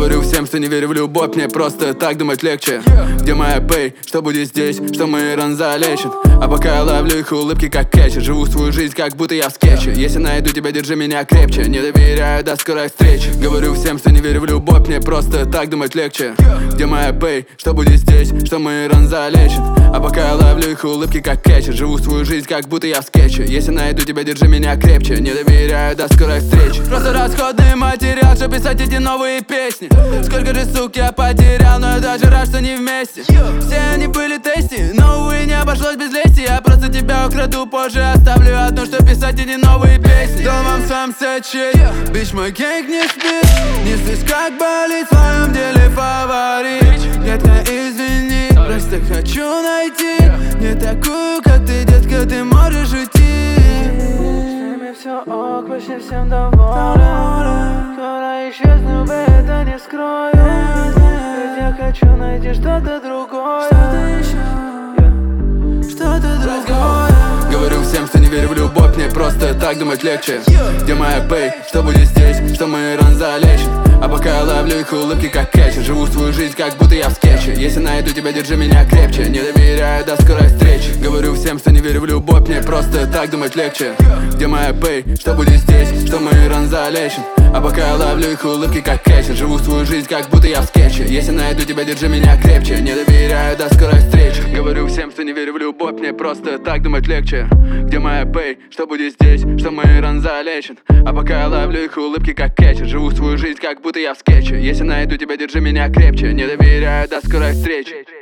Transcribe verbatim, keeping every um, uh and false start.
Говорю всем, что не верю в любовь, мне просто так думать легче. Где моя пей, что будет здесь, что мои ран залечит. А пока я ловлю их улыбки как кетчер, живу свою жизнь, как будто я в скетче. Если найду тебя, держи меня крепче, не доверяю, до скорой встречи. Говорю всем, что не верю в любовь, мне просто так думать легче. Где моя пей, что будет здесь, что мои ран залечит. А пока я ловлю их улыбки как кетчер, живу свою жизнь, как будто я в скетче. Если найду тебя, держи меня крепче, не доверяю, до скорой встречи. Просто расходный материал, чтобы писать эти новые песни. Сколько же сук я потерял, но я даже рад, что не вместе. Все они были тести, но увы, не обошлось без лести. Я просто тебя украду позже, оставлю одну, что писать эти новые песни. Домом сам сочей, бич мой гэнг не спит. Не слышь, как болит в своем деле фаворит. Детка, извини, просто хочу найти не такую, как ты, детка, ты можешь уйти. С ними все ок, почти всем доволен. Скоро исчезну, это не скрою. Ведь я хочу найти что-то другое. Что-то еще, что-то другое. Говорю всем, что не верю в любовь, мне просто так думать легче. Где моя пей, что будет здесь, что мои ран залечит. А пока я ловлю их улыбки как кетчер, живу свою жизнь, как будто я в скетче. Если найду тебя, держи меня крепче, не доверяю, до скорой встречи. Говорю всем, что не верю в любовь, мне просто так думать легче. Где моя пей, что будет здесь, что мои ран залечит. А пока я ловлю их улыбки как кетчер, живу свою жизнь, как будто я в скетче. Если найду тебя, держи меня крепче, не доверяю, до скорой встречи. Говорю всем, что не верю в любовь, мне просто так думать легче. Где моя пей, что будет здесь, что мои ран залечит. А пока я ловлю их улыбки как кетчер, живу свою жизнь, как будто я в скетче. Если найду тебя, держи меня крепче, не доверяю, до скорой встречи.